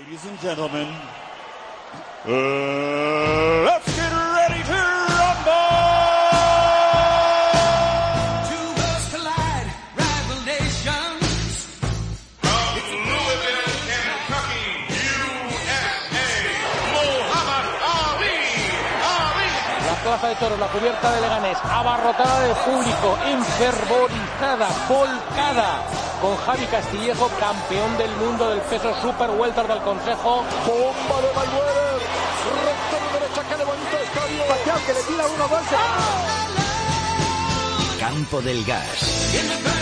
Ladies and gentlemen, let's get ready to rumble! Two worlds collide, rival nations. From Louisville, Kentucky, USA, Muhammad Ali. La plaza de toros, la cubierta de Leganés, abarrotada de público, enfervorizada, volcada, con Javi Castillejo, campeón del mundo del peso super welter del Consejo. Bomba de Mayweather, recta de derecha que levanta el estadio. Pacquiao que le tira 1-2. Campo del Gas.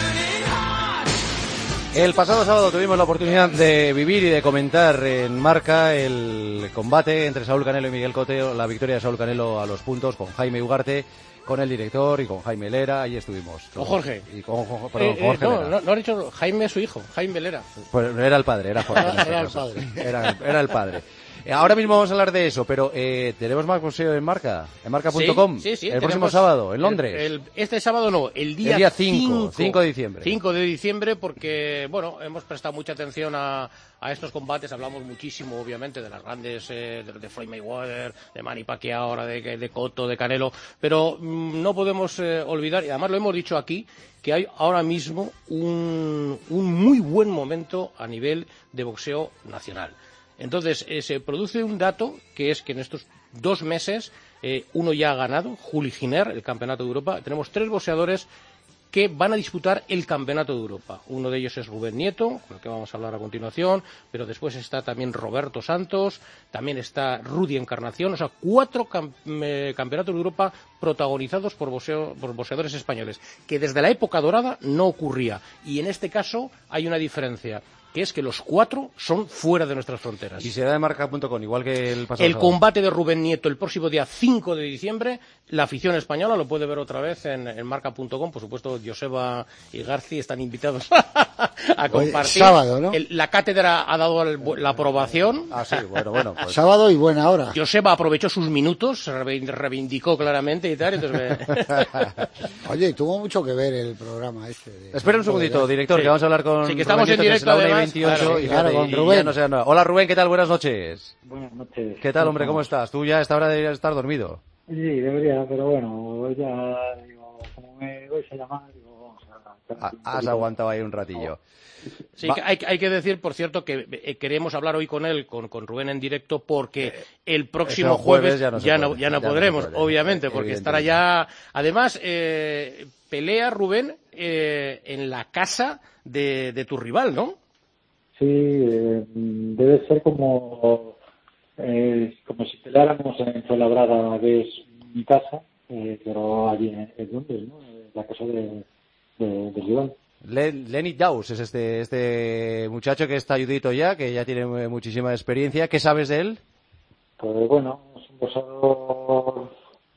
El pasado sábado tuvimos la oportunidad de vivir y de comentar en Marca el combate entre Saúl Canelo y Miguel Cotto, la victoria de Saúl Canelo a los puntos con Jaime Ugarte, con el director y con Jaime Lera. Ahí estuvimos. Con Jorge. Y con Jorge Lera. No ha dicho Jaime, su hijo, Jaime Lera. Pues era el padre, era Jorge. Era el padre. Era el padre. Ahora mismo vamos a hablar de eso, pero tenemos más boxeo en Marca, en marca.com, sí, el próximo sábado, en Londres. Este sábado no, el día 5 de diciembre. 5 de diciembre, porque, bueno, hemos prestado mucha atención a estos combates, hablamos muchísimo, obviamente, de las grandes, de Floyd Mayweather, de Manny Pacquiao, ahora de Cotto, de Canelo, pero no podemos olvidar, y además lo hemos dicho aquí, que hay ahora mismo un muy buen momento a nivel de boxeo nacional. Entonces, se produce un dato, que es que en estos 2 meses uno ya ha ganado, Juli Giner, el Campeonato de Europa. Tenemos 3 boxeadores que van a disputar el Campeonato de Europa. Uno de ellos es Rubén Nieto, con el que vamos a hablar a continuación, pero después está también Roberto Santos, también está Rudy Encarnación, o sea, 4 Campeonatos de Europa protagonizados por boxeadores españoles, que desde la época dorada no ocurría. Y en este caso hay una diferencia, que es que los 4 son fuera de nuestras fronteras. Y será en marca.com, igual que el pasado sábado. Combate de Rubén Nieto el próximo día 5 de diciembre, la afición española lo puede ver otra vez en marca.com, por supuesto Joseba y Garci están invitados a compartir. Sábado, ¿no? La cátedra ha dado la aprobación. Ah, sí, bueno. Pues. Sábado y buena hora. Joseba aprovechó sus minutos, reivindicó claramente y tal, entonces Oye, tuvo mucho que ver el programa este. Espera un segundito, director, que vamos a hablar con que estamos Rubén en directo, además. 28, claro, con Rubén. Hola Rubén, ¿qué tal? Buenas noches. Buenas noches. ¿Qué tal, hombre? ¿Cómo estás? Tú ya a esta hora deberías estar dormido. Sí, debería, pero bueno, ya digo, como me vais a llamar, digo, vamos a... Has aguantado ahí un ratillo. Sí, hay que decir, por cierto, que queremos hablar hoy con él, con Rubén en directo, porque el próximo jueves ya no podremos, obviamente, porque estará ya... Además, pelea Rubén en la casa de tu rival, ¿no? Sí, debe ser como si peleáramos en Fuenlabrada, que es mi casa, pero allí en Londres, ¿no? La casa del rival. Lenny Daus es este muchacho que está ayudito ya, que ya tiene muchísima experiencia. ¿Qué sabes de él? Pues bueno, es un boxeador,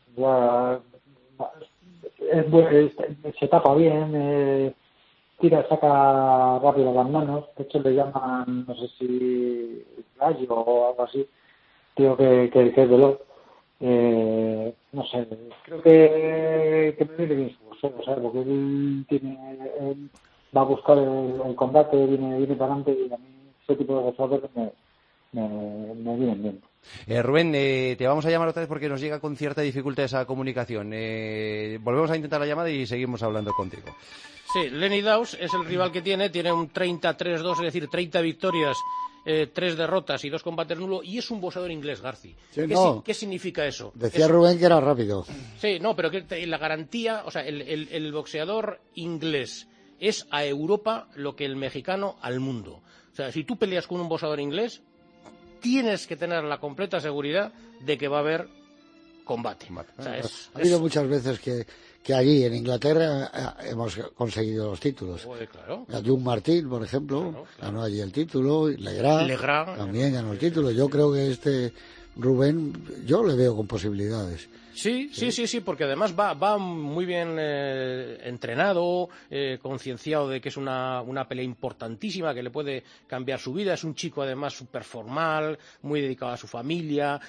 se tapa bien, saca rápido las manos, de hecho le llaman, no sé si gallo o algo así, digo que es veloz, no sé, creo que me viene bien su boxeo, ¿sabes? Porque él va a buscar el combate, viene para adelante, y a mí ese tipo de boxeadores me vienen bien. Rubén, te vamos a llamar otra vez porque nos llega con cierta dificultad esa comunicación. Volvemos a intentar la llamada y seguimos hablando contigo. Sí, Lenny Daus es el rival que tiene un 30-3-2, es decir, 30 victorias, 3 derrotas y 2 combates nulos, y es un boxeador inglés, Garci. Sí, ¿Qué significa eso? Decía Rubén que era rápido. Sí, no, pero que la garantía, o sea, el boxeador inglés es a Europa lo que el mexicano al mundo. O sea, si tú peleas con un boxeador inglés, tienes que tener la completa seguridad de que va a haber combate. O sea, ha habido muchas veces que allí en Inglaterra hemos conseguido los títulos. Claro. Jun Martín, por ejemplo, ganó allí el título, y Legrand también ganó el título. Yo creo que este Rubén, yo le veo con posibilidades. Sí, porque además va muy bien entrenado, concienciado de que es una pelea importantísima que le puede cambiar su vida. Es un chico además súper formal, muy dedicado a su familia.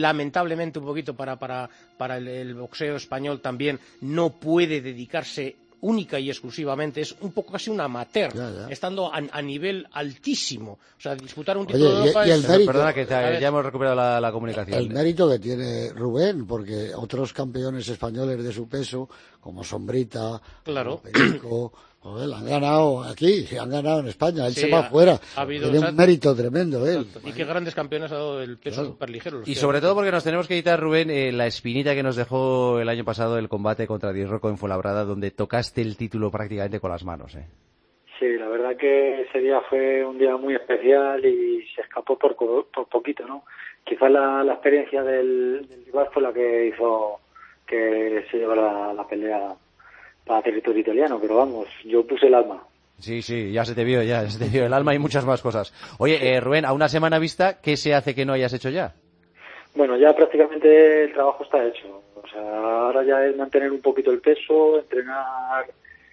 Lamentablemente un poquito para el boxeo español también no puede dedicarse única y exclusivamente, es un poco casi un amateur, estando a nivel altísimo. O sea, disputar un título de Europa y el mérito, perdona, que ya hemos recuperado la comunicación. El mérito que tiene Rubén, porque otros campeones españoles de su peso, como Sombrita, como Perico, joder, han ganado aquí, han ganado en España, él se va fuera. Tiene un mérito tremendo él. Y qué grandes campeones ha dado el peso superligero. Y sobre todo porque nos tenemos que quitar, Rubén, la espinita que nos dejó el año pasado el combate contra Di Rocco en Fuenlabrada, donde tocaste el título prácticamente con las manos. Sí, la verdad que ese día fue un día muy especial y se escapó por poquito, ¿no? Quizás la experiencia del rival fue la que hizo que se llevara la pelea para territorio italiano, pero vamos, yo puse el alma. Sí, ya se te vio el alma y muchas más cosas. Oye, Rubén, a una semana vista, ¿qué se hace que no hayas hecho ya? Bueno, ya prácticamente el trabajo está hecho. O sea, ahora ya es mantener un poquito el peso, entrenar,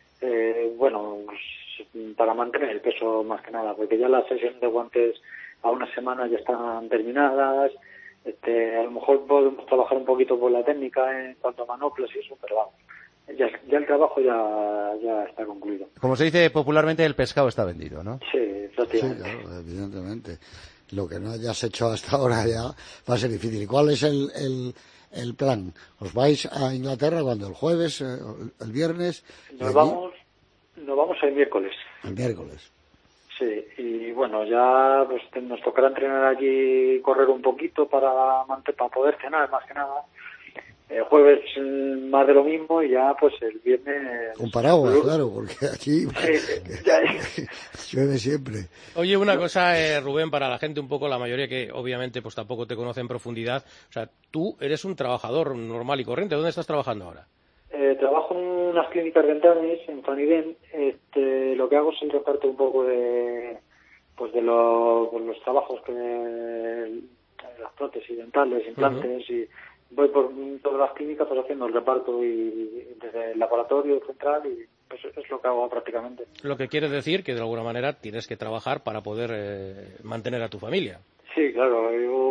para mantener el peso más que nada, porque ya las sesiones de guantes a una semana ya están terminadas. A lo mejor podemos trabajar un poquito por la técnica en cuanto a manoplas y eso, pero vamos, ya el trabajo ya está concluido. Como se dice popularmente, el pescado está vendido, ¿no? Sí, prácticamente. Sí, claro, evidentemente. Lo que no hayas hecho hasta ahora ya va a ser difícil. ¿Y cuál es el plan? ¿Os vais a Inglaterra cuando? ¿El jueves? ¿El viernes? Nos vamos el miércoles. El miércoles. Sí, y bueno, ya pues nos tocará entrenar allí, correr un poquito para poder cenar, más que nada. El jueves más de lo mismo y ya pues el viernes... Con paraguas, claro, porque aquí llueve siempre. Oye, una cosa, Rubén, para la gente un poco, la mayoría que obviamente pues tampoco te conoce en profundidad, o sea, tú eres un trabajador normal y corriente. ¿Dónde estás trabajando ahora? Trabajo en unas clínicas dentales en Fanidén. Lo que hago es el reparto un poco de los trabajos las prótesis dentales, implantes, y voy por todas las clínicas pues haciendo el reparto y desde el laboratorio central, y pues es lo que hago prácticamente. Lo que quiere decir que de alguna manera tienes que trabajar para poder mantener a tu familia. Sí, claro.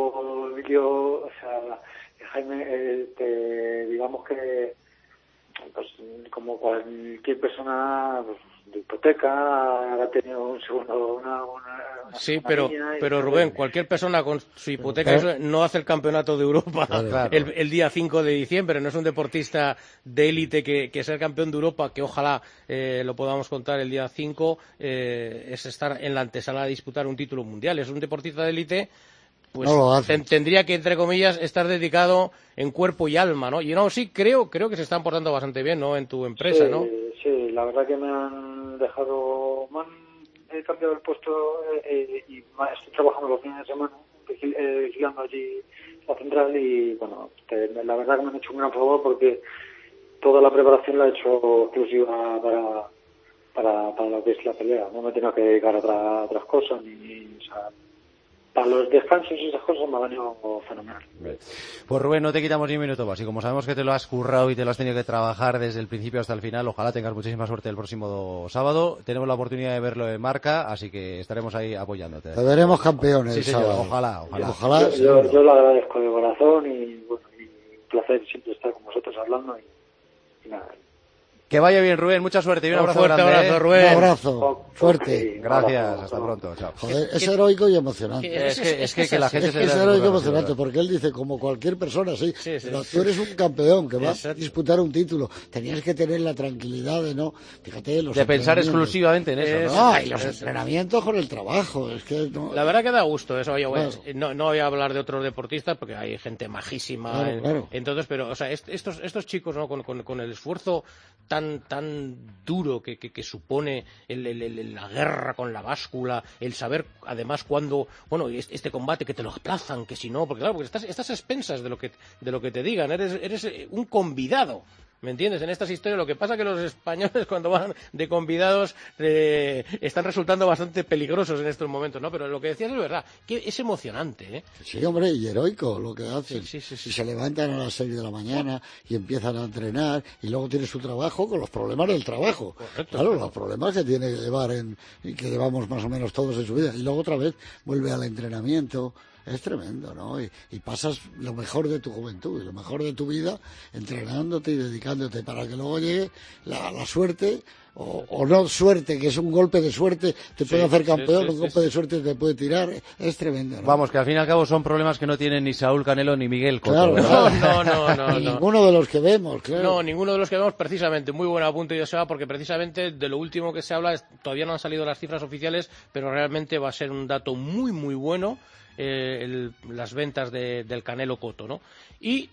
Yo o sea, Jaime, digamos que pues como cualquier persona, pues, de hipoteca, ha tenido un segundo una sí, pero Rubén, cualquier persona con su hipoteca no hace el campeonato de Europa el día 5 de diciembre, no es un deportista de élite que sea el campeón de Europa, que ojalá lo podamos contar el día 5, es estar en la antesala de disputar un título mundial. Es un deportista de élite, pues tendría que, entre comillas, estar dedicado en cuerpo y alma, ¿no? Y no, sí, creo que se están portando bastante bien, ¿no?, en tu empresa, sí, ¿no? Sí, la verdad que me han cambiado el puesto y estoy trabajando los fines de semana, vigilando allí la central, y bueno, la verdad que me han hecho un gran favor porque toda la preparación la he hecho exclusiva para lo que es la pelea. No me he tenido que dedicar a otras cosas, o sea, para los descansos y esas cosas me ha venido fenomenal. Pues Rubén, no te quitamos ni un minuto más, y como sabemos que te lo has currado y te lo has tenido que trabajar desde el principio hasta el final, ojalá tengas muchísima suerte el próximo sábado. Tenemos la oportunidad de verlo en Marca, así que estaremos ahí apoyándote. Te veremos campeones. Sí, señor, sábado. Ojalá. Yo lo agradezco de corazón, y bueno, y un placer siempre estar con vosotros hablando, y nada. Que vaya bien, Rubén, mucha suerte y un abrazo grande. Abrazo, Rubén. Un abrazo fuerte. Gracias, hasta pronto, chao. Joder, es heroico y emocionante. Es que la gente es heroico y emocionante, porque él dice, como cualquier persona, sí, pero tú eres un campeón que va a disputar un título. Tenías que tener la tranquilidad de no, fíjate, de pensar exclusivamente en eso, ¿no? Y los entrenamientos con el trabajo, es que no... La verdad que da gusto eso. Oye, no voy a hablar de otros deportistas porque hay gente majísima, claro. Entonces, pero o sea, estos chicos, ¿no?, con el esfuerzo tan duro que supone la guerra con la báscula, el saber además cuándo, bueno, este combate que te lo aplazan, que si no, porque claro, porque estás a expensas de lo que te digan, eres un convidado. ¿Me entiendes? En estas historias lo que pasa es que los españoles cuando van de convidados están resultando bastante peligrosos en estos momentos, ¿no? Pero lo que decías es verdad, que es emocionante, ¿eh? Sí, hombre, y heroico lo que hacen. Sí. Y se levantan a las 6 de la mañana y empiezan a entrenar, y luego tiene su trabajo con los problemas del trabajo. Correcto, claro, los problemas que tiene que llevar y que llevamos más o menos todos en su vida. Y luego otra vez vuelve al entrenamiento, es tremendo, ¿no? Y pasas lo mejor de tu juventud y lo mejor de tu vida entrenándote y dedicándote para que luego llegue la suerte o no suerte, que es un golpe de suerte, te puede hacer campeón, un golpe de suerte te puede tirar, es tremendo, ¿no? Vamos, que al fin y al cabo son problemas que no tienen ni Saúl Canelo ni Miguel Cotto. Claro, no. Ninguno de los que vemos, claro. No, ninguno de los que vemos, precisamente. Muy buen apunte, Joseba, porque precisamente de lo último que se habla, todavía no han salido las cifras oficiales, pero realmente va a ser un dato muy, muy bueno. Las ventas del Canelo Cotto, ¿no? Y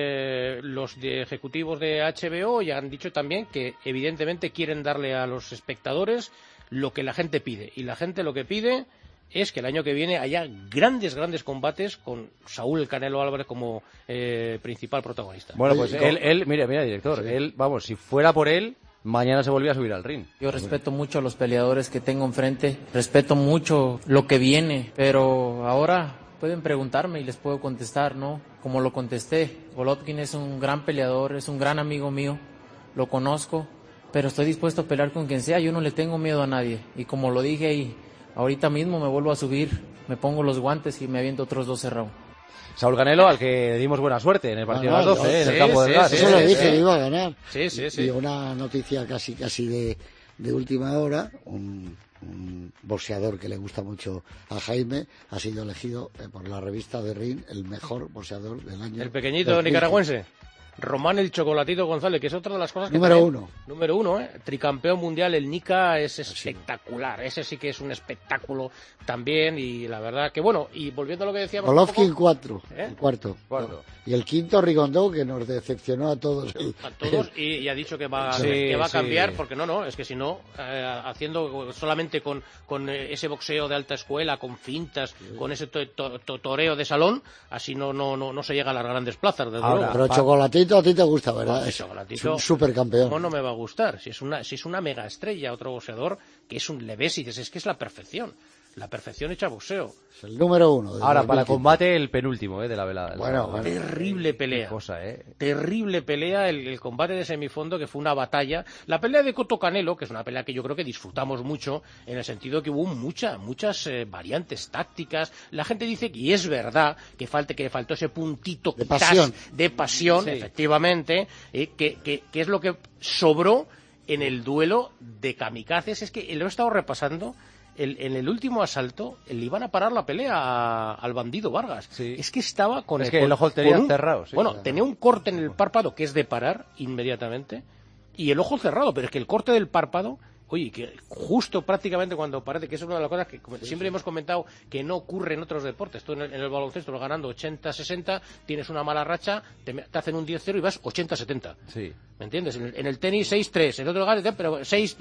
los ejecutivos de HBO ya han dicho también que evidentemente quieren darle a los espectadores lo que la gente pide, y la gente lo que pide es que el año que viene haya grandes combates con Saúl el Canelo Álvarez como principal protagonista. Bueno, pues él mira, director, él, vamos, si fuera por él, mañana se volvía a subir al ring. Yo respeto mucho a los peleadores que tengo enfrente, respeto mucho lo que viene, pero ahora pueden preguntarme y les puedo contestar, ¿no? Como lo contesté, Golovkin es un gran peleador, es un gran amigo mío, lo conozco, pero estoy dispuesto a pelear con quien sea, yo no le tengo miedo a nadie. Y como lo dije ahí, ahorita mismo me vuelvo a subir, me pongo los guantes y me aviento otros 12 rounds. Saúl Canelo, al que dimos buena suerte en el partido de las 12, en el campo del Gas. Eso lo dije, que iba a ganar. Sí. Y una noticia casi de última hora, un boxeador que le gusta mucho a Jaime, ha sido elegido por la revista de Ring el mejor boxeador del año. El pequeñito nicaragüense. Román el Chocolatito González, que es otra de las cosas que... Número uno, tricampeón mundial, el Nica es espectacular, ese sí que es un espectáculo también, y la verdad que bueno, y volviendo a lo que decíamos... Golovkin 4, el cuarto. Y el quinto, Rigondó, que nos decepcionó a todos. Y ha dicho que va a cambiar, porque es que si no, haciendo solamente con ese boxeo de alta escuela, con fintas, con ese toreo de salón, así no se llega a las grandes plazas, desde luego. Pero Chocolatito a ti te gusta, ¿verdad? Chocolatito, es un supercampeón. ¿Cómo no me va a gustar? Si es una mega estrella, otro boxeador que es un Leves, y dices, es que es la perfección hecha boxeo. Es el número uno. Ahora, para combate, el penúltimo de la velada. Bueno. Terrible pelea. Cosa, Terrible pelea, el combate de semifondo, que fue una batalla. La pelea de Cotto Canelo, que es una pelea que yo creo que disfrutamos mucho, en el sentido que hubo muchas variantes tácticas. La gente dice, y es verdad, que le faltó ese puntito de pasión, efectivamente, que es lo que sobró en el duelo de kamikazes. Es que lo he estado repasando. En el último asalto le iban a parar la pelea al bandido Vargas. Sí. Es que estaba con el ojo tenía cerrado. Sí, bueno, tenía un corte en el párpado que es de parar inmediatamente, y el ojo cerrado, pero es que el corte del párpado, oye, que justo prácticamente cuando parece, que es una de las cosas que siempre hemos comentado que no ocurre en otros deportes. Tú en el baloncesto vas ganando 80-60, tienes una mala racha, te hacen un 10-0 y vas 80-70. Sí. ¿Me entiendes? En el tenis 6-3, en otro lugar, pero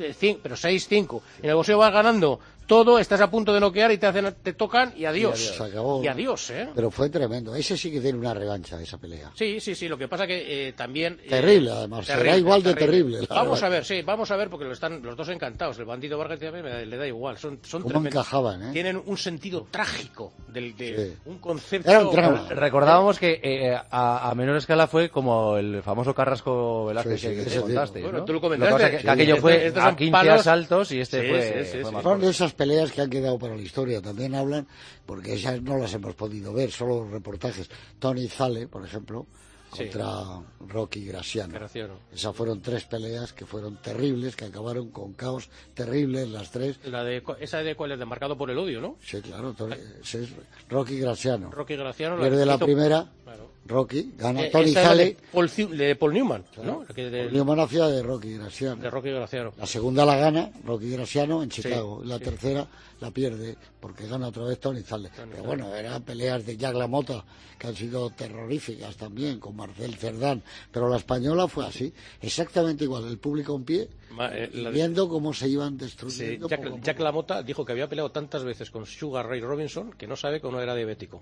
6-5. En el boxeo vas ganando todo, estás a punto de noquear y te tocan y adiós. Se acabó. Y adiós, ¿eh? Pero fue tremendo. Ese sí que tiene una revancha, esa pelea. Sí. Lo que pasa que también... Terrible, además. Será igual de terrible. Vamos a ver, porque están los dos encantados. El bandido Vargas también le da igual. Son tremendos. Encajaban, Tienen un sentido trágico un concepto... Era un drama. Recordábamos que a menor escala fue como el famoso Carrasco Velázquez que te contaste. Bueno, ¿no? tú lo comentaste. Que aquello fue a 15 asaltos y fue más Son de esas peleas que han quedado para la historia. También hablan, porque esas no las hemos podido ver, solo reportajes. Tony Zale, por ejemplo, contra Rocky Graziano. Esas fueron 3 peleas que fueron terribles, que acabaron con caos terrible las 3. ¿Esa de cuál es? De Marcado por el Odio, ¿no? Sí, claro. Ese es Rocky Graziano. Pierde la primera. Claro. Rocky gana. Tony Zale de Paul Newman, claro. ¿No? Paul Newman hacía de Rocky Graziano. La segunda la gana Rocky Graziano en Chicago. Y la tercera la pierde porque gana otra vez Tony Zale. Pero bueno, eran peleas de Jack LaMotta que han sido terroríficas también, con Marcel Cerdán. Pero la española fue así, exactamente igual. El público en pie, viendo cómo se iban destruyendo. Jack LaMotta dijo que había peleado tantas veces con Sugar Ray Robinson que no sabe que uno era diabético.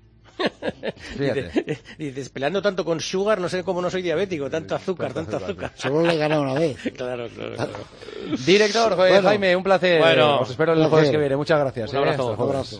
Dices, peleando tanto con Sugar, no sé cómo no soy diabético, tanto azúcar. Solo le ganó una vez. Claro. Director, Jaime, un placer. Os espero el jueves que viene. Muchas gracias. Un abrazo.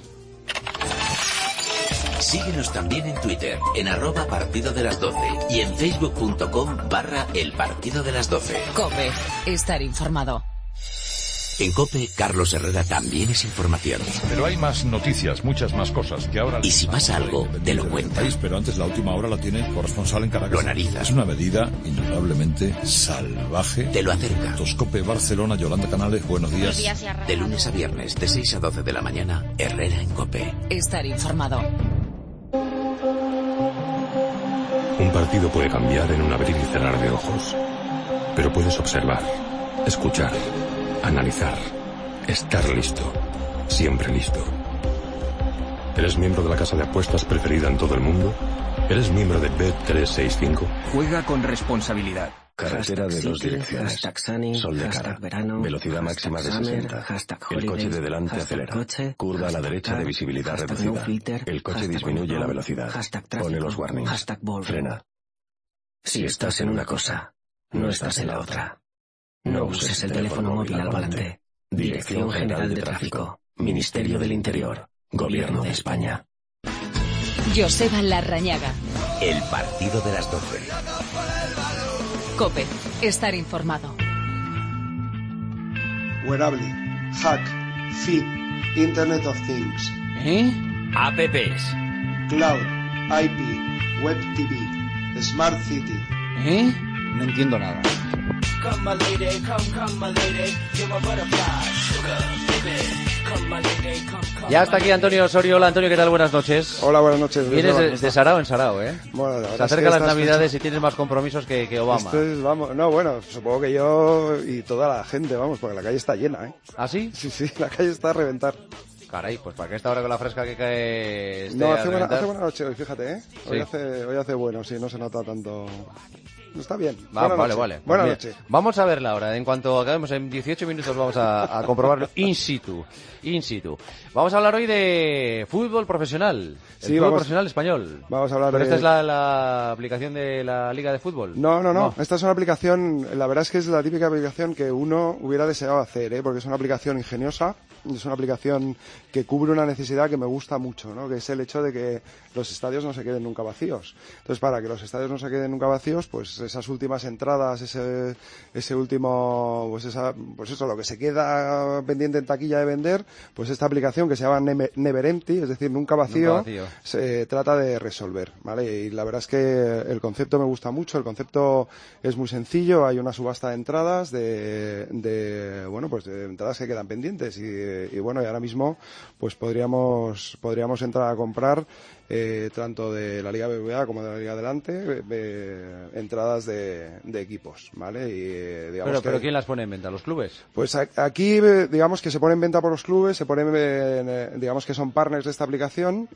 Síguenos también en Twitter, en @partido de las 12 y en facebook.com/el partido de las 12. COPE, estar informado. En COPE, Carlos Herrera también es información. Pero hay más noticias, muchas más cosas que ahora... Y si pasa algo, te lo cuenta. Pero antes la última hora la tiene corresponsal en Caracas. Lo analiza. Es una medida indudablemente salvaje. Te lo acerca. COPE Barcelona, Yolanda Canales, buenos días. De lunes a viernes, de 6 a 12 de la mañana, Herrera en COPE. Estar informado. Un partido puede cambiar en un abrir y cerrar de ojos, pero puedes observar, escuchar, analizar, estar listo, siempre listo. ¿Eres miembro de la casa de apuestas preferida en todo el mundo? ¿Eres miembro de Bet365? Juega con responsabilidad. Carretera de dos direcciones. Sol de cara. Verano, velocidad máxima de 60. El coche de delante acelera. Curva a la derecha de visibilidad reducida. El coche disminuye la velocidad. Pone los warnings. Frena. Si estás en una cosa, no estás en la otra. No uses el teléfono móvil al volante. Dirección General de Tráfico. Ministerio del Interior. Gobierno de España. Joseba Larrañaga. El partido de las 12. COPE. Estar informado. Wearable, Hack, Fit, Internet of Things. APPs. Cloud, IP, Web TV, Smart City. No entiendo nada. Come my lady, come my lady, you're my butterfly, sugar, baby. Come my lady, come. Ya está aquí Antonio Osorio. Hola Antonio, ¿qué tal? Buenas noches. Hola, buenas noches. Vienes de Sarao en Sarao, ¿eh? Bueno, la se acercan las Navidades y tienes más compromisos que Obama. Supongo que yo y toda la gente, vamos, porque la calle está llena, ¿eh? ¿Ah, sí? Sí, la calle está a reventar. Caray, pues para que esta hora con la fresca que cae... No, hace buena noche hoy, fíjate, ¿eh? Sí. Hoy hace bueno, sí, no se nota tanto... Está bien. Vale. Buenas noches. Vamos a verla ahora. En cuanto acabemos en 18 minutos vamos a comprobarlo in situ. Vamos a hablar hoy de fútbol profesional. Fútbol profesional español. Vamos a hablar ¿Pero esta es la aplicación de la Liga de Fútbol? No. Esta es una aplicación, la verdad es que es la típica aplicación que uno hubiera deseado hacer, ¿eh? Porque es una aplicación ingeniosa, es una aplicación que cubre una necesidad que me gusta mucho, ¿no? Que es el hecho de que los estadios no se queden nunca vacíos. Entonces, para que los estadios no se queden nunca vacíos, pues esas últimas entradas, ese último, pues eso, lo que se queda pendiente en taquilla de vender, pues esta aplicación que se llama Never Empty, es decir, nunca vacío, se trata de resolver, ¿vale? Y la verdad es que el concepto me gusta mucho, el concepto es muy sencillo, hay una subasta de entradas de entradas que quedan pendientes y bueno, y ahora mismo pues podríamos entrar a comprar tanto de la Liga BBVA como de la Liga Adelante entradas de equipos, ¿vale? Y digamos pero ¿quién las pone en venta? ¿Los clubes? Pues aquí digamos que se pone en venta por los clubes, se ponen digamos que son partners de esta aplicación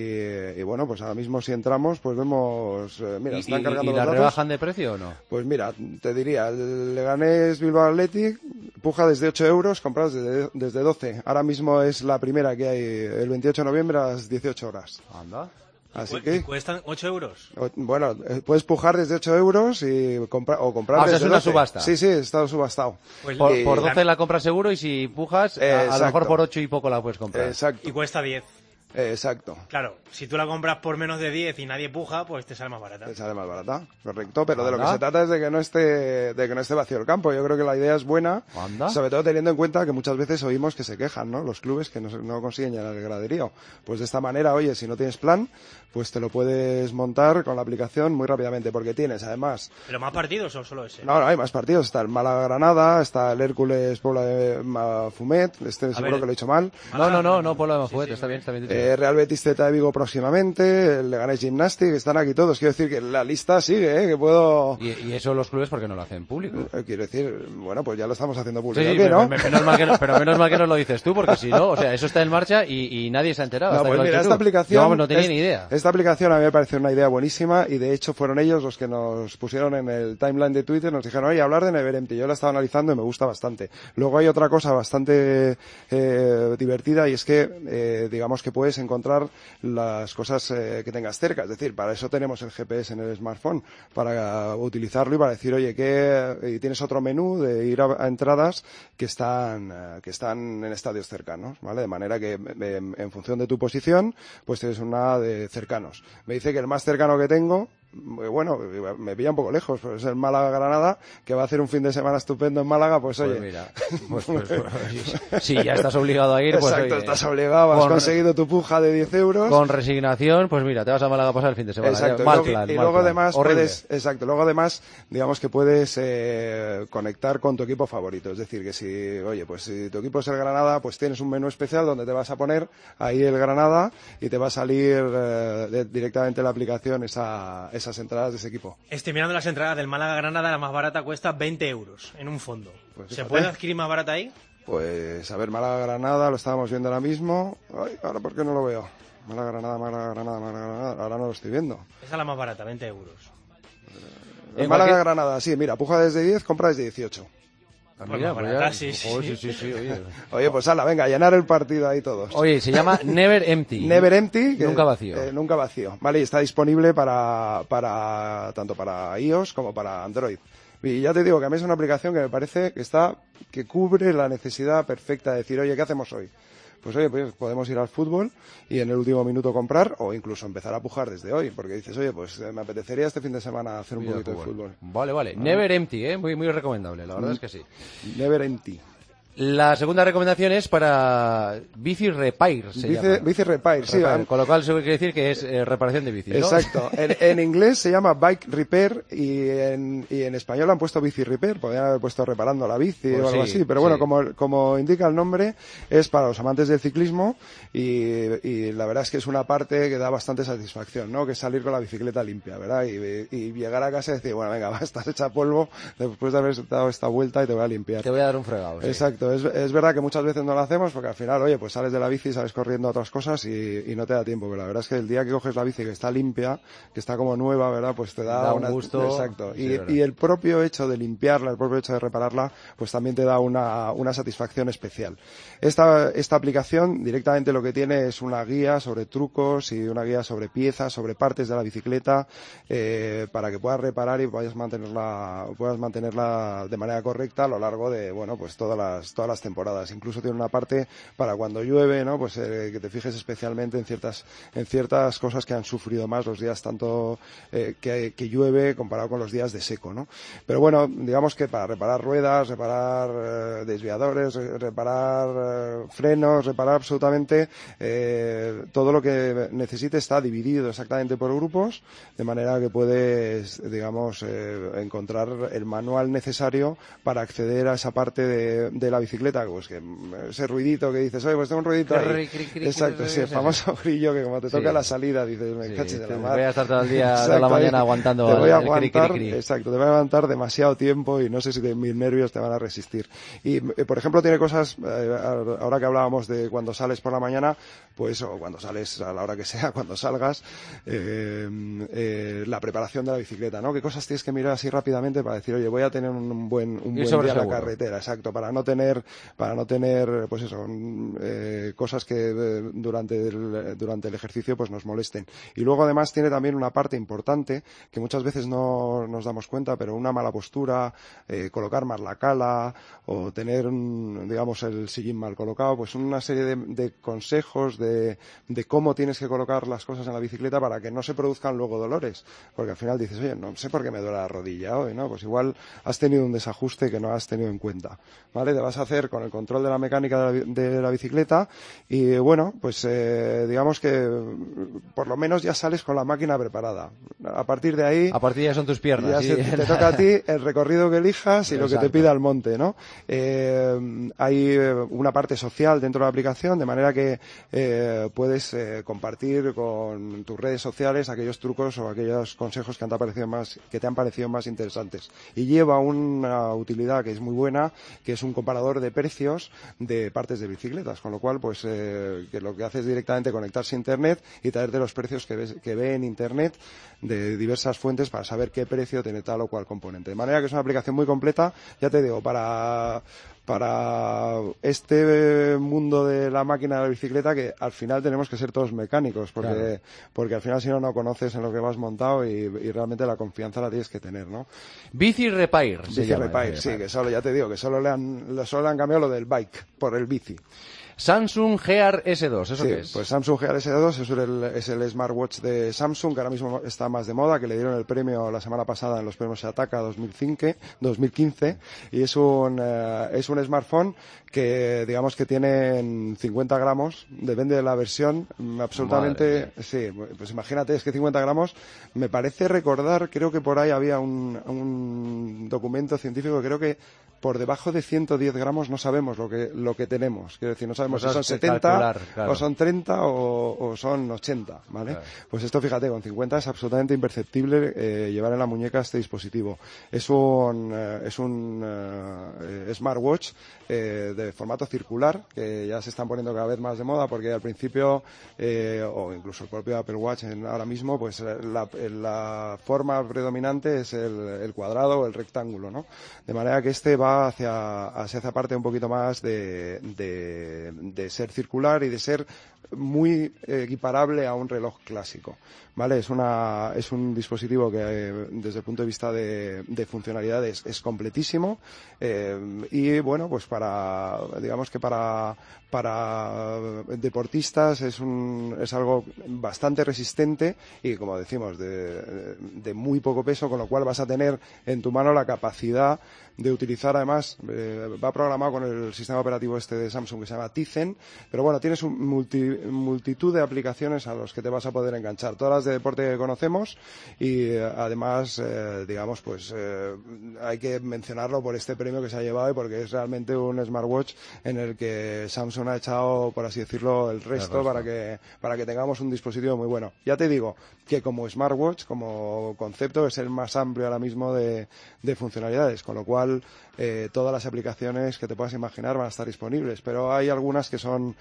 y bueno, pues ahora mismo si entramos pues vemos, mira, están cargando los datos. ¿Y la rebajan de precio o no? Pues mira, te diría, el Leganés Bilbao Athletic puja desde 8 euros, comprados desde 12. Ahora mismo es la primera que hay el 28 de noviembre a las 18 horas. Anda. Así que ¿Cuestan 8 euros? Bueno, puedes pujar desde 8 euros y comprar desde es una 12. subasta. Sí, está subastado. Pues por 12 la compras seguro y si pujas, a lo mejor por 8 y poco la puedes comprar. Exacto. Y cuesta 10. Exacto. Claro, si tú la compras por menos de 10 y nadie puja, pues te sale más barata. Te sale más barata, correcto, pero de lo que se trata es de que no esté vacío el campo. Yo creo que la idea es buena, sobre todo teniendo en cuenta que muchas veces oímos que se quejan, ¿no? Los clubes que no consiguen llenar el graderío. Pues de esta manera, oye, si no tienes plan, pues te lo puedes montar con la aplicación muy rápidamente, porque tienes además... ¿Pero más partidos o solo ese? No, hay más partidos. Está el Málaga-Granada, está el Hércules Puebla de Mafumet, seguro que lo he dicho mal. No, Puebla de Mafumet, sí. Está bien. Real Betis Celta de Vigo próximamente, el Leganés Gymnastic, están aquí todos. Quiero decir que la lista sigue, que puedo... ¿Y eso los clubes por qué no lo hacen público? Quiero decir, bueno, pues ya lo estamos haciendo público. Sí, aquí, ¿no? Menos mal que nos lo dices tú, porque si no, o sea, eso está en marcha y nadie se ha enterado. No, pues mira, esta aplicación... no tenía ni idea. Esta aplicación a mí me parece una idea buenísima y de hecho fueron ellos los que nos pusieron en el timeline de Twitter, nos dijeron, oye, hablar de Never Empty. Yo la estaba analizando y me gusta bastante. Luego hay otra cosa bastante divertida y es que, digamos que puedes encontrar las cosas que tengas cerca. Es decir, para eso tenemos el GPS en el smartphone, para utilizarlo y para decir, oye, y tienes otro menú de ir a entradas que están en estadios cercanos, ¿vale? De manera que en función de tu posición, pues tienes una de cercanos. Me dice que el más cercano que tengo bueno, me pilla un poco lejos, pues es el Málaga-Granada, que va a hacer un fin de semana estupendo en Málaga, pues oye. Mira, si ya estás obligado a ir, pues exacto, oye, estás obligado, has conseguido tu puja de 10 euros. Con resignación, pues mira, te vas a Málaga a pasar el fin de semana. Exacto, Mal plan, y luego además horrible. luego además, digamos que puedes conectar con tu equipo favorito, es decir, que si tu equipo es el Granada, pues tienes un menú especial donde te vas a poner ahí el Granada y te va a salir directamente en la aplicación esas entradas de ese equipo. Estoy mirando las entradas del Málaga-Granada, la más barata cuesta 20 euros en un fondo. Pues ¿Se puede adquirir más barata ahí? Pues a ver, Málaga-Granada lo estábamos viendo ahora mismo. Ay, ahora ¿por qué no lo veo? Málaga-Granada, ahora no lo estoy viendo. Esa es la más barata, 20 euros. Málaga-Granada, sí, mira, puja desde 10, compra desde 18. Mira, pues ya, sí, oye. Oye, pues hala, venga, a llenar el partido ahí todos. Oye, se llama Never Empty. Never Empty. Nunca vacío. Nunca vacío. Vale, y está disponible tanto para iOS como para Android. Y ya te digo que a mí es una aplicación que me parece que cubre la necesidad perfecta de decir, oye, ¿qué hacemos hoy? Pues oye, pues podemos ir al fútbol y en el último minuto comprar o incluso empezar a pujar desde hoy, porque dices, oye, pues me apetecería este fin de semana hacer un poquito de fútbol. Vale. Never Empty, muy, muy recomendable, la verdad es que sí. Never Empty. La segunda recomendación es para Bici Repair. Bici Repair, sí. Con lo cual se quiere decir que es reparación de bicis, ¿no? Exacto. En inglés se llama Bike Repair y en español han puesto Bici Repair. Podrían haber puesto reparando la bici o algo así. Pero bueno, como indica el nombre, es para los amantes del ciclismo y la verdad es que es una parte que da bastante satisfacción, ¿no? Que es salir con la bicicleta limpia, ¿verdad? Y llegar a casa y decir, bueno, venga, estás hecha polvo después de haber dado esta vuelta y te voy a limpiar. Te voy a dar un fregado. Sí. Exacto. Es verdad que muchas veces no lo hacemos porque al final, oye, pues sales de la bici, sales corriendo a otras cosas y no te da tiempo. Pero la verdad es que el día que coges la bici que está limpia, que está como nueva, ¿verdad? Pues te da un gusto. Exacto. Sí, y el propio hecho de limpiarla, el propio hecho de repararla, pues también te da una satisfacción especial. Esta aplicación directamente lo que tiene es una guía sobre trucos y una guía sobre piezas, sobre partes de la bicicleta, para que puedas reparar y puedas mantenerla de manera correcta a lo largo de, bueno, pues todas las temporadas. Incluso tiene una parte para cuando llueve, ¿no? Pues que te fijes especialmente en ciertas cosas que han sufrido más los días tanto que llueve comparado con los días de seco, ¿no? Pero bueno, digamos que para reparar ruedas, reparar desviadores, reparar frenos, reparar absolutamente todo lo que necesites está dividido exactamente por grupos, de manera que puedes, digamos, encontrar el manual necesario para acceder a esa parte de la bicicleta, pues que ese ruidito que dices, oye, pues tengo un ruidito ahí. Exacto, sí, el famoso grillo que como te toca la salida dices, me caches de la mar. Voy a estar todo el día, toda la mañana aguantando. Te voy a aguantar, exacto, te voy a aguantar demasiado tiempo y no sé si mis nervios te van a resistir. Y, por ejemplo, tiene cosas, ahora que hablábamos de cuando sales por la mañana, pues, o cuando sales a la hora que sea, cuando salgas, la preparación de la bicicleta, ¿no? ¿Qué cosas tienes que mirar así rápidamente para decir, oye, voy a tener un buen día en la carretera? Exacto, para no tener pues eso, cosas que durante el ejercicio pues nos molesten. Y luego además tiene también una parte importante que muchas veces no nos damos cuenta, pero una mala postura, colocar mal la cala o tener digamos el sillín mal colocado, pues una serie de consejos de cómo tienes que colocar las cosas en la bicicleta para que no se produzcan luego dolores, porque al final dices, oye, no sé por qué me duele la rodilla hoy, ¿no? Pues igual has tenido un desajuste que no has tenido en cuenta, ¿vale? Te vas a hacer con el control de la mecánica de la bicicleta y bueno, pues digamos que por lo menos ya sales con la máquina preparada. A partir de ahí ya son tus piernas. Ya te toca a ti el recorrido que elijas y lo que te pida el monte, ¿no? Hay una parte social dentro de la aplicación, de manera que puedes compartir con tus redes sociales aquellos trucos o aquellos consejos que te han parecido más interesantes. Y lleva una utilidad que es muy buena, que es un comparador de precios de partes de bicicletas, con lo cual pues que lo que hace es directamente conectarse a internet y traerte los precios que ve en internet de diversas fuentes para saber qué precio tiene tal o cual componente. De manera que es una aplicación muy completa, ya te digo, para este mundo de la máquina de la bicicleta, que al final tenemos que ser todos mecánicos, porque al final si no conoces en lo que vas montado y realmente la confianza la tienes que tener, ¿no? Bici Repair. Bici Repair, sí, que solo, ya te digo, que solo le han cambiado lo del bike por el bici. Samsung Gear S2, ¿eso qué es? Pues Samsung Gear S2 es el smartwatch de Samsung, que ahora mismo está más de moda, que le dieron el premio la semana pasada en los premios Shataka 2015, y es un smartphone que digamos que tiene 50 gramos, depende de la versión, absolutamente, sí, pues imagínate, es que 50 gramos, me parece recordar, creo que por ahí había un documento científico, creo que por debajo de 110 gramos no sabemos lo que tenemos. Quiero decir, no sabemos si son 70 o son 30 o son 80, ¿vale? Claro. Pues esto, fíjate, con 50 es absolutamente imperceptible llevar en la muñeca este dispositivo. Es un smartwatch de formato circular, que ya se están poniendo cada vez más de moda, porque al principio, o incluso el propio Apple Watch ahora mismo, pues la forma predominante es el cuadrado o el rectángulo, ¿no? De manera que este va hacia parte un poquito más de ser circular y de ser muy equiparable a un reloj clásico, ¿vale? Es un dispositivo que desde el punto de vista de funcionalidades es completísimo, y bueno, pues digamos que para deportistas es algo bastante resistente y, como decimos, de muy poco peso, con lo cual vas a tener en tu mano la capacidad de utilizar, además, va programado con el sistema operativo este de Samsung que se llama Tizen, pero bueno, tienes multitud de aplicaciones a los que te vas a poder enganchar, todas las de deporte que conocemos, y además, digamos, pues hay que mencionarlo por este premio que se ha llevado y porque es realmente un smartwatch en el que Samsung ha echado, por así decirlo, el resto para que tengamos un dispositivo muy bueno. Ya te digo que como smartwatch, como concepto, es el más amplio ahora mismo de funcionalidades, con lo cual todas las aplicaciones que te puedas imaginar van a estar disponibles, pero hay algunas que son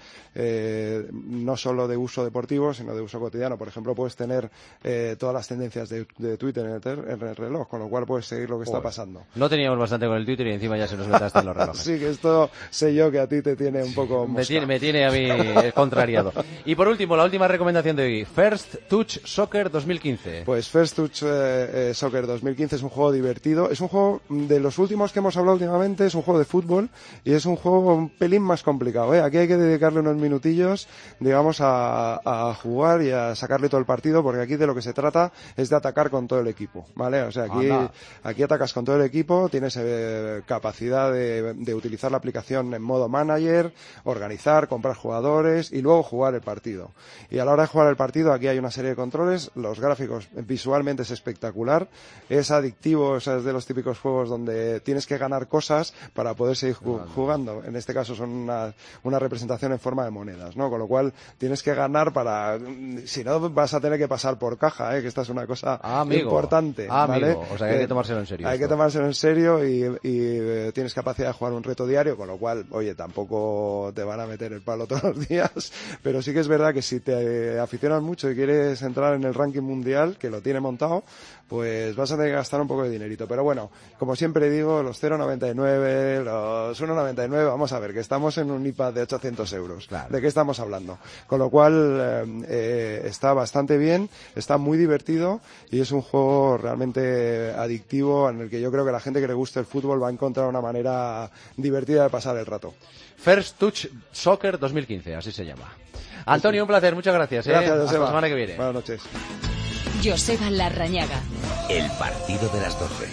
no solo de uso deportivo, sino de uso cotidiano. Por ejemplo, puedes tener todas las tendencias de Twitter en el reloj, con lo cual puedes seguir lo que está pasando. No teníamos bastante con el Twitter y encima ya se nos mete hasta en los relojes. Sí, que esto sé yo que a ti te tiene un poco mosca. Me tiene a mí contrariado. Y por último, la última recomendación de hoy, First Touch Soccer 2015. Pues First Touch Soccer 2015 es un juego divertido, es un juego de los últimos que hemos hablado últimamente, es un juego de fútbol y es un juego un pelín más complicado, ¿eh? Aquí hay que dedicarle unos minutillos, digamos, a jugar y a sacarle todo el partido, porque aquí de lo que se trata es de atacar con todo el equipo, ¿vale? O sea, aquí atacas con todo el equipo, tienes capacidad de utilizar la aplicación en modo manager, organizar, comprar jugadores y luego jugar el partido. Y a la hora de jugar el partido, aquí hay una serie de controles, los gráficos visualmente es espectacular, es adictivo, o sea, es de los típicos juegos donde tienes que ganar cosas para poder seguir jugando. En este caso son una representación en forma de monedas, ¿no? Con lo cual tienes que ganar si no vas a tener que pasar por caja, que esta es una cosa importante, ¿vale? Amigo. O sea, que hay que tomárselo en serio. Hay que tomárselo en serio y tienes capacidad de jugar un reto diario, con lo cual, oye, tampoco te van a meter el palo todos los días, pero sí que es verdad que si te aficionas mucho y quieres entrar en el ranking mundial, que lo tiene montado, pues vas a tener que gastar un poco de dinerito. Pero bueno, como siempre digo, los 0,99, los 1,99, vamos a ver, que estamos en un iPad de 800 euros. Claro. ¿De qué estamos hablando? Con lo cual, está bastante bien, está muy divertido y es un juego realmente adictivo en el que yo creo que la gente que le guste el fútbol va a encontrar una manera divertida de pasar el rato. First Touch Soccer 2015, así se llama. Antonio, un placer, muchas gracias. Gracias, Hasta la semana que viene. Buenas noches. Joseba Larrañaga. El partido de las 12.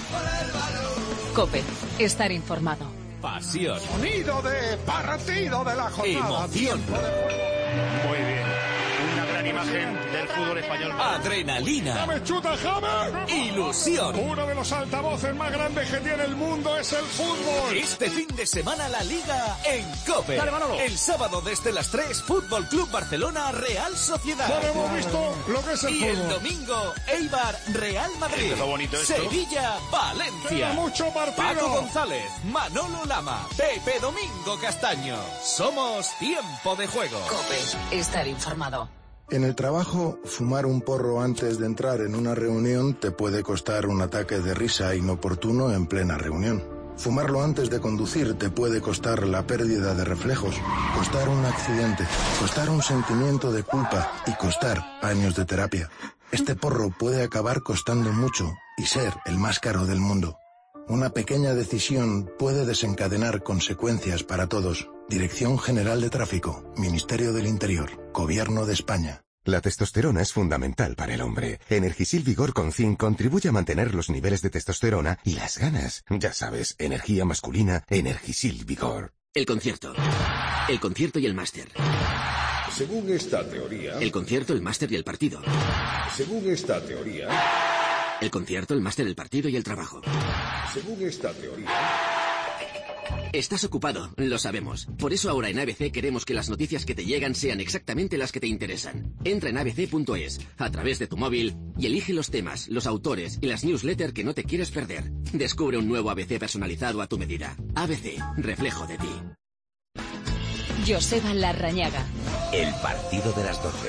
COPE. Estar informado. Pasión. Sonido de partido de la jornada. Emoción. Muy bien. Una gran imagen del fútbol español. Adrenalina. ¡Dame chuta, James! Ilusión. Uno de los altavoces más grandes que tiene el mundo es el fútbol. Este fin de semana la Liga en COPE. Dale, Manolo. El sábado desde las 3, Fútbol Club Barcelona, Real Sociedad. No hemos visto lo que es el fútbol. Y el domingo, Eibar, Real Madrid. Empezó bonito esto. Sevilla, Valencia. Queda mucho partido. Paco González, Manolo Lama, Pepe Domingo Castaño. Somos Tiempo de Juego. COPE. Estar informado. En el trabajo, fumar un porro antes de entrar en una reunión te puede costar un ataque de risa inoportuno en plena reunión. Fumarlo antes de conducir te puede costar la pérdida de reflejos, costar un accidente, costar un sentimiento de culpa y costar años de terapia. Este porro puede acabar costando mucho y ser el más caro del mundo. Una pequeña decisión puede desencadenar consecuencias para todos. Dirección General de Tráfico, Ministerio del Interior, Gobierno de España. La testosterona es fundamental para el hombre. Energisil Vigor con zinc contribuye a mantener los niveles de testosterona y las ganas. Ya sabes, energía masculina, Energisil Vigor. El concierto. El concierto y el máster. Según esta teoría... El concierto, el máster y el partido. Según esta teoría... El concierto, el máster, el partido y el trabajo. Según esta teoría... Estás ocupado, lo sabemos. Por eso ahora en ABC queremos que las noticias que te llegan sean exactamente las que te interesan. Entra en abc.es, a través de tu móvil, y elige los temas, los autores y las newsletters que no te quieres perder. Descubre un nuevo ABC personalizado a tu medida. ABC, reflejo de ti. Joseba Larrañaga. El partido de las 12.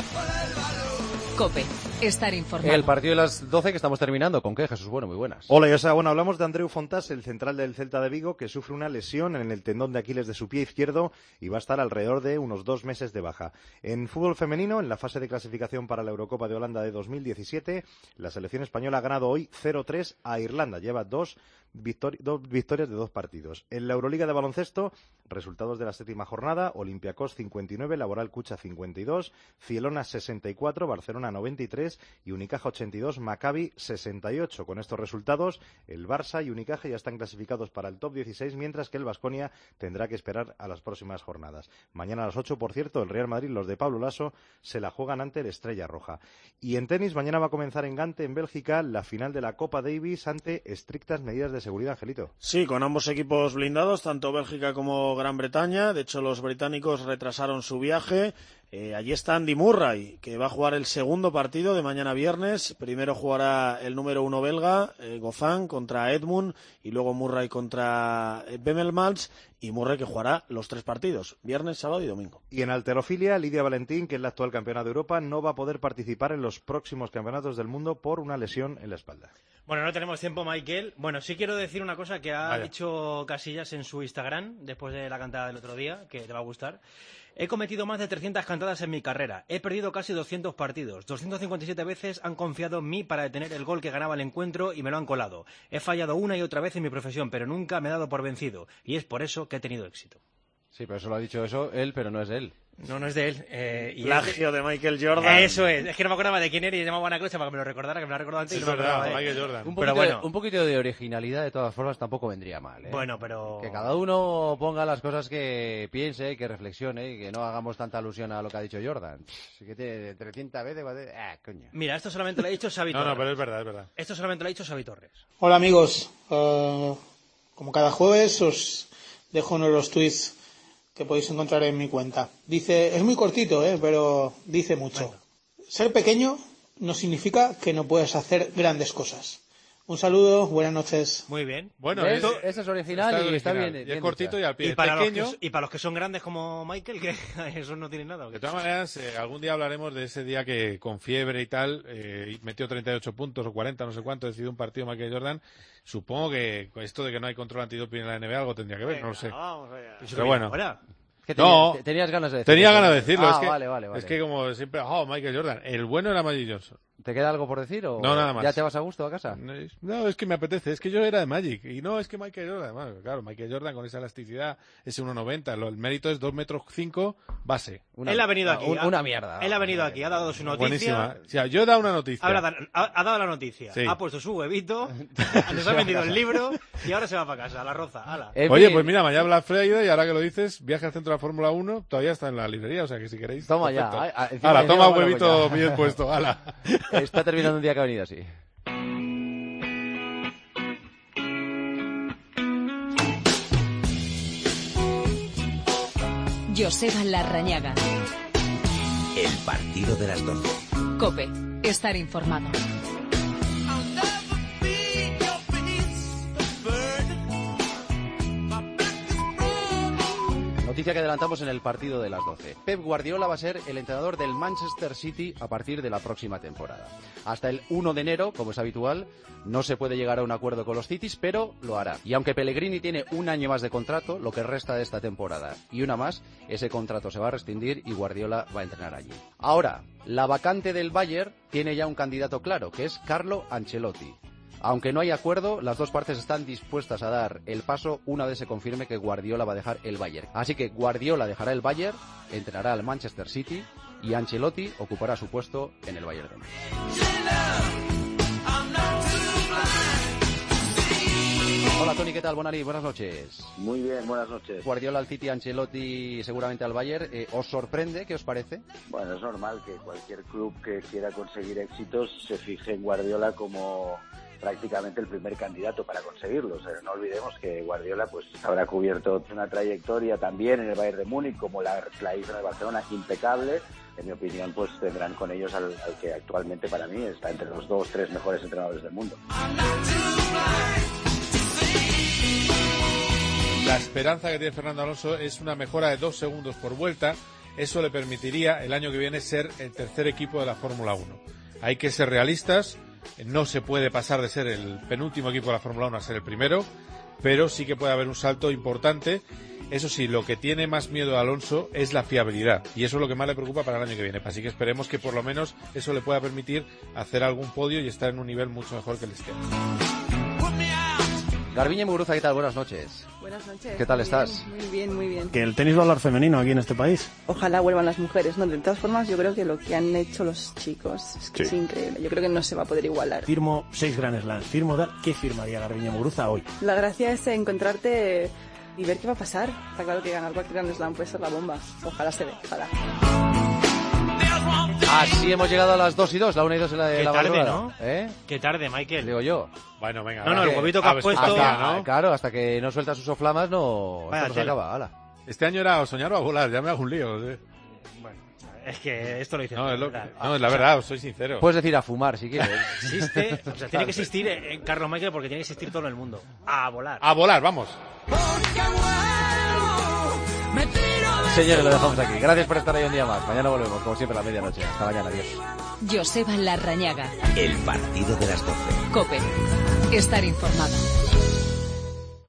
COPE. Estar informado. El partido de las 12 que estamos terminando. ¿Con qué, Jesús? Bueno, muy buenas. Hola, Joseba. Bueno, hablamos de Andreu Fontás, el central del Celta de Vigo, que sufre una lesión en el tendón de Aquiles de su pie izquierdo y va a estar alrededor de unos 2 meses de baja. En fútbol femenino, en la fase de clasificación para la Eurocopa de Holanda de 2017, la selección española ha ganado hoy 0-3 a Irlanda. Lleva dos victorias de 2 partidos. En la Euroliga de baloncesto, resultados de la 7ª jornada: Olympiacos 59, Laboral Cucha 52, Cielona 64, Barcelona 93 y Unicaja 82, Maccabi 68. Con estos resultados, el Barça y Unicaja ya están clasificados para el top 16, mientras que el Baskonia tendrá que esperar a las próximas jornadas. Mañana a las 8, por cierto, el Real Madrid, los de Pablo Laso, se la juegan ante el Estrella Roja. Y en tenis, mañana va a comenzar en Gante, en Bélgica, la final de la Copa Davis ante estrictas medidas de seguridad, Angelito. Sí, con ambos equipos blindados, tanto Bélgica como Gran Bretaña. De hecho, los británicos retrasaron su viaje. Allí está Andy Murray, que va a jugar el segundo partido de mañana viernes. Primero jugará el número 1 belga, Gozan, contra Edmund, y luego Murray contra Bemelmans, y Murray que jugará los 3 partidos, viernes, sábado y domingo. Y en halterofilia, Lidia Valentín, que es la actual campeona de Europa, no va a poder participar en los próximos campeonatos del mundo por una lesión en la espalda. Bueno, no tenemos tiempo, Michael. Bueno, sí quiero decir una cosa que ha dicho Casillas en su Instagram, después de la cantada del otro día, que te va a gustar. He cometido más de 300 cantadas en mi carrera. He perdido casi 200 partidos. 257 veces han confiado en mí para detener el gol que ganaba el encuentro y me lo han colado. He fallado una y otra vez en mi profesión, pero nunca me he dado por vencido. Y es por eso que he tenido éxito. Sí, pero eso lo ha dicho él, pero no es de él. No es de él. Plagio de Michael Jordan. Eso es que no me acordaba de quién era y llamaba a Ana Clocha para que me lo recordara, que me lo ha recordado antes. Sí, y no me acordaba de Michael Jordan. Un poquito de originalidad, de todas formas, tampoco vendría mal, ¿eh? Bueno, pero... Que cada uno ponga las cosas que piense, que reflexione, y que no hagamos tanta alusión a lo que ha dicho Jordan. Si que te 300 veces... coño. Mira, esto solamente lo ha dicho Xavi Torres. No, pero es verdad. Esto solamente lo ha dicho Xavi Torres. Hola, amigos. Como cada jueves, os dejo uno de los tweets que podéis encontrar en mi cuenta. Dice, es muy cortito, pero dice mucho. Bueno. Ser pequeño no significa que no puedas hacer grandes cosas. Un saludo, buenas noches. Muy bien. Bueno, eso es original y está bien. Y es cortito y al pie. Y para los que son grandes como Michael, que eso no tiene nada. De todas maneras, algún día hablaremos de ese día que con fiebre y tal metió 38 puntos o 40, no sé cuánto, decidió un partido Michael Jordan. Supongo que esto de que no hay control antidoping en la NBA algo tendría que ver, no lo sé. Pero bueno. Tenías ganas de decirlo. Tenía ganas de decirlo. Vale. Es que como siempre, Michael Jordan. El bueno era Magic Johnson. ¿Te queda algo por decir o no, nada más? ¿Ya te vas a gusto a casa? No, es que me apetece. Es que yo era de Magic. Y no, es que Michael Jordan. Bueno, claro, Michael Jordan con esa elasticidad, ese 1,90. El mérito es 2,5 m base. Él ha venido aquí. Una mierda. Él ha venido aquí, ha dado su noticia. Buenísima. O sea, yo he dado una noticia. Ha dado la noticia. Sí. Ha puesto su huevito, nos ha vendido el libro y ahora se va para casa, a la Roza. ¡Hala! Oye, pues mira, mañana Black Friday y ahora que lo dices, Viaje al Centro de la Fórmula 1 todavía está en la librería, o sea que si queréis... Toma perfecto. Ya. Hala, toma huevito bien puesto, hala. Está terminando un día que ha venido así. Joseba Larrañaga. El partido de las 12. COPE. Estar informado. Noticia que adelantamos en el partido de las 12. Pep Guardiola va a ser el entrenador del Manchester City a partir de la próxima temporada. Hasta el 1 de enero, como es habitual, no se puede llegar a un acuerdo con los Cities, pero lo hará. Y aunque Pellegrini tiene un año más de contrato, lo que resta de esta temporada y una más, ese contrato se va a rescindir y Guardiola va a entrenar allí. Ahora, la vacante del Bayern tiene ya un candidato claro, que es Carlo Ancelotti. Aunque no hay acuerdo, las dos partes están dispuestas a dar el paso una vez se confirme que Guardiola va a dejar el Bayern. Así que Guardiola dejará el Bayern, entrenará al Manchester City y Ancelotti ocupará su puesto en el Bayern de Múnich. Hola Tony, ¿qué tal? Buenas noches. Muy bien, buenas noches. Guardiola al City, Ancelotti seguramente al Bayern. ¿Os sorprende? ¿Qué os parece? Bueno, es normal que cualquier club que quiera conseguir éxitos se fije en Guardiola como prácticamente el primer candidato para conseguirlos. No olvidemos que Guardiola pues habrá cubierto una trayectoria también en el Bayern de Múnich, como la hizo en el Barcelona, impecable. En mi opinión, pues tendrán con ellos al que actualmente para mí está entre los 2-3 mejores entrenadores del mundo. La esperanza que tiene Fernando Alonso es una mejora de 2 segundos por vuelta. Eso le permitiría el año que viene ser el tercer equipo de la Fórmula 1. Hay que ser realistas. No se puede pasar de ser el penúltimo equipo de la Fórmula 1 a ser el primero, pero sí que puede haber un salto importante. Eso sí, lo que tiene más miedo a Alonso es la fiabilidad, y eso es lo que más le preocupa para el año que viene. Así que esperemos que por lo menos eso le pueda permitir hacer algún podio y estar en un nivel mucho mejor que el este año. Garbiñe Muguruza, ¿qué tal? Buenas noches. Buenas noches. ¿Qué tal estás? Muy bien, muy bien. Que el tenis va a hablar femenino aquí en este país. Ojalá vuelvan las mujeres, ¿no? De todas formas, yo creo que lo que han hecho los chicos es que es increíble. Yo creo que no se va a poder igualar. Firmo 6 Grand Slams. ¿Qué firmaría Garbiñe Muguruza hoy? La gracia es encontrarte y ver qué va a pasar. Está claro que ganar cualquier Grand Slam puede ser la bomba. Ojalá se dé, ojalá. Así hemos llegado a las 2 y 2, la 1 y 2 en la de la madrugada. ¿No? ¿Eh? Qué tarde, Michael. Digo yo. Bueno, venga. No, el huevito que has puesto... ¿no? Claro, hasta que no suelta sus soflamas no se acaba. Hala. Este año era o soñar o a volar, ya me hago un lío. Bueno, es que esto lo dice. No, es la verdad, os soy sincero. Puedes decir a fumar si quieres. Existe, o sea, tiene que existir Carlos Michael porque tiene que existir todo en el mundo. A volar. A volar, vamos. Señores, lo dejamos aquí. Gracias por estar ahí un día más. Mañana volvemos, como siempre, a la medianoche. Hasta mañana, adiós. Joseba Larrañaga. El partido de las 12. COPE. Estar informado.